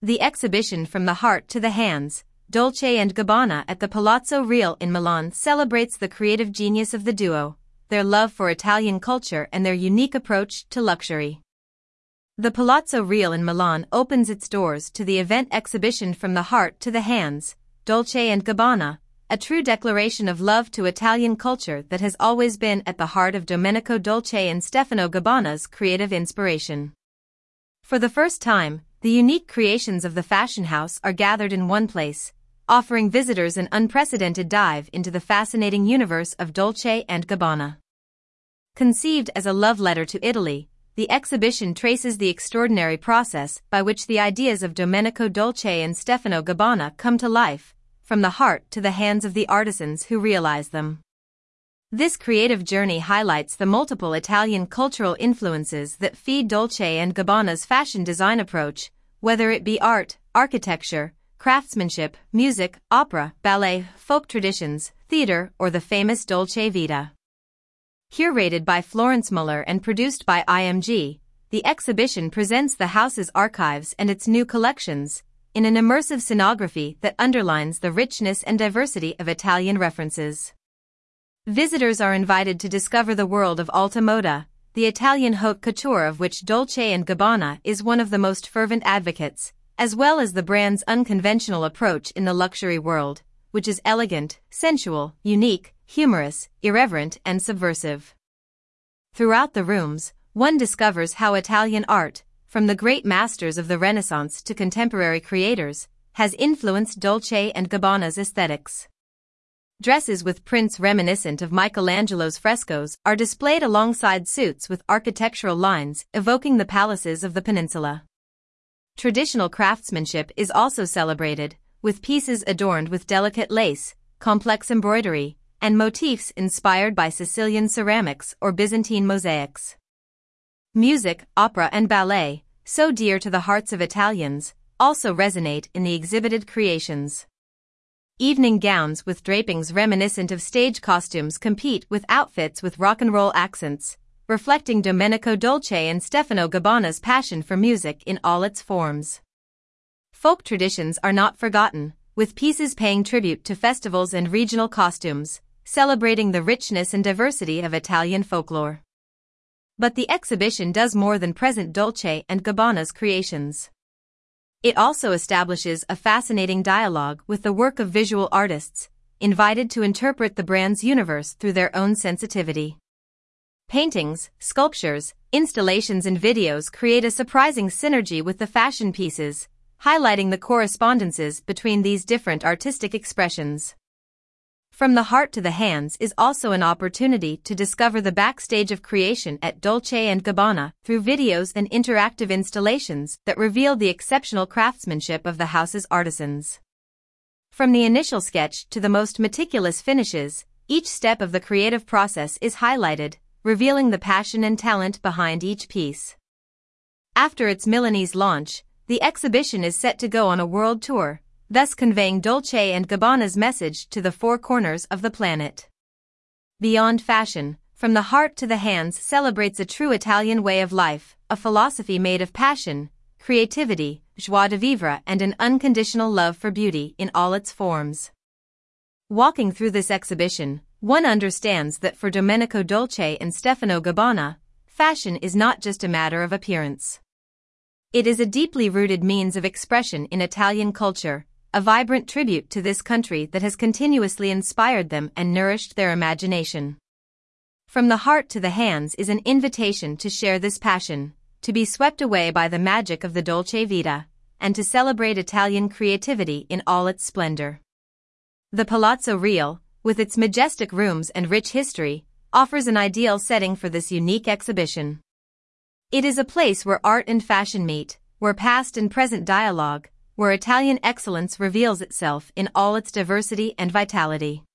The exhibition From the Heart to the Hands, Dolce & Gabbana at the Palazzo Reale in Milan celebrates the creative genius of the duo, their love for Italian culture and their unique approach to luxury. The Palazzo Reale in Milan opens its doors to the event exhibition From the Heart to the Hands, Dolce & Gabbana, a true declaration of love to Italian culture that has always been at the heart of Domenico Dolce and Stefano Gabbana's creative inspiration. For the first time, the unique creations of the fashion house are gathered in one place, offering visitors an unprecedented dive into the fascinating universe of Dolce & Gabbana. Conceived as a love letter to Italy, the exhibition traces the extraordinary process by which the ideas of Domenico Dolce and Stefano Gabbana come to life, from the heart to the hands of the artisans who realize them. This creative journey highlights the multiple Italian cultural influences that feed Dolce & Gabbana's fashion design approach, whether it be art, architecture, craftsmanship, music, opera, ballet, folk traditions, theater, or the famous Dolce Vita. Curated by Florence Muller and produced by IMG, the exhibition presents the house's archives and its new collections, in an immersive scenography that underlines the richness and diversity of Italian references. Visitors are invited to discover the world of Alta Moda, the Italian haute couture of which Dolce & Gabbana is one of the most fervent advocates, as well as the brand's unconventional approach in the luxury world, which is elegant, sensual, unique, humorous, irreverent, and subversive. Throughout the rooms, one discovers how Italian art, from the great masters of the Renaissance to contemporary creators, has influenced Dolce & Gabbana's aesthetics. Dresses with prints reminiscent of Michelangelo's frescoes are displayed alongside suits with architectural lines evoking the palaces of the peninsula. Traditional craftsmanship is also celebrated, with pieces adorned with delicate lace, complex embroidery, and motifs inspired by Sicilian ceramics or Byzantine mosaics. Music, opera, and ballet, so dear to the hearts of Italians, also resonate in the exhibited creations. Evening gowns with drapings reminiscent of stage costumes compete with outfits with rock and roll accents, reflecting Domenico Dolce and Stefano Gabbana's passion for music in all its forms. Folk traditions are not forgotten, with pieces paying tribute to festivals and regional costumes, celebrating the richness and diversity of Italian folklore. But the exhibition does more than present Dolce & Gabbana's creations. It also establishes a fascinating dialogue with the work of visual artists, invited to interpret the brand's universe through their own sensitivity. Paintings, sculptures, installations and videos create a surprising synergy with the fashion pieces, highlighting the correspondences between these different artistic expressions. From the Heart to the Hands is also an opportunity to discover the backstage of creation at Dolce & Gabbana through videos and interactive installations that reveal the exceptional craftsmanship of the house's artisans. From the initial sketch to the most meticulous finishes, each step of the creative process is highlighted, revealing the passion and talent behind each piece. After its Milanese launch, the exhibition is set to go on a world tour, thus conveying Dolce & Gabbana's message to the four corners of the planet. Beyond fashion, From the Heart to the Hands celebrates a true Italian way of life, a philosophy made of passion, creativity, joie de vivre, and an unconditional love for beauty in all its forms. Walking through this exhibition, one understands that for Domenico Dolce and Stefano Gabbana, fashion is not just a matter of appearance. It is a deeply rooted means of expression in Italian culture, a vibrant tribute to this country that has continuously inspired them and nourished their imagination. From the Heart to the Hands is an invitation to share this passion, to be swept away by the magic of the Dolce Vita, and to celebrate Italian creativity in all its splendor. The Palazzo Reale, with its majestic rooms and rich history, offers an ideal setting for this unique exhibition. It is a place where art and fashion meet, where past and present dialogue, where Italian excellence reveals itself in all its diversity and vitality.